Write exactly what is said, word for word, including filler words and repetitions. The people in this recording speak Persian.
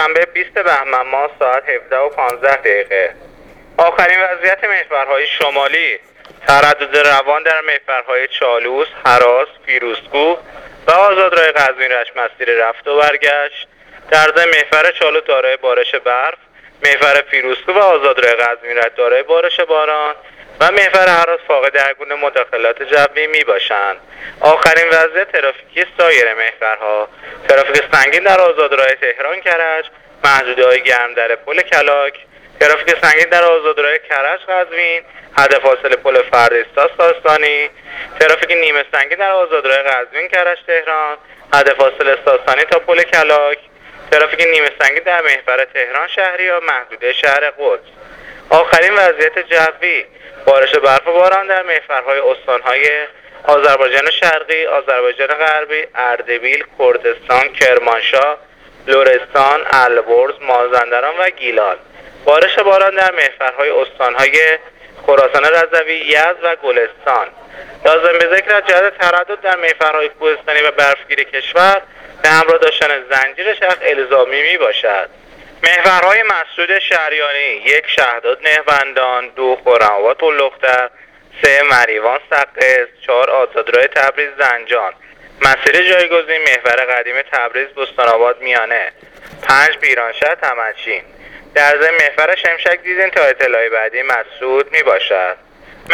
شنبه بیست بهمن ماه ساعت هفده و پانزده دقیقه. آخرین وضعیت محورهای شمالی: تردد روان در محورهای چالوس، هراس، فیروزکوه و آزادراه قزوین رشت مسیر رفت و برگشت. در ضمن محور چالوس دارای بارش برف، محور فیروزکوه و آزادراه قزوین رشت دارای بارش باران و محور هراس فاقد هر گونه مداخلات جوی می باشند. آخرین وضعیت ترافیکی سایر محورها: ترافیک سنگین در آزادراه تهران کرج، محدوده‌های گرم در پل کلاک، ترافیک سنگین در آزادراه کرج قزوین، حد فاصله پل فردیستا ساسانی، ترافیک نیمه سنگین در آزادراه قزوین کرج تهران، حد فاصله ساسانی تا پل کلاک، ترافیک نیمه سنگین در محور تهران شهریار محدوده شهر قدس. آخرین وضعیت جوی: بارش برف و باران در محورهای استانهای آذربایجان شرقی، آذربایجان غربی، اردبیل، کردستان، کرمانشاه، لرستان، البرز، مازندران و گیلان. بارش باران در محورهای استانهای خراسان رضوی، یزد و گلستان. لازم به ذکر از جهت تردد در محورهای کوهستانی و برفگیر کشور به همراه داشتن زنجیر شخص الزامی می باشد. محورهای مسدود شهریاری: یک شهداد نهبندان، دو خرم‌آباد پل‌دختر، سه مریوان سقز، چهار آزادراه تبریز زنجان، مسیر جایگزین محور قدیم تبریز بستان‌آباد میانه، پنج پیرانشهر تمنچین. در ضمن محور شمشک دیدین تا اطلاع بعدی مسدود می باشد.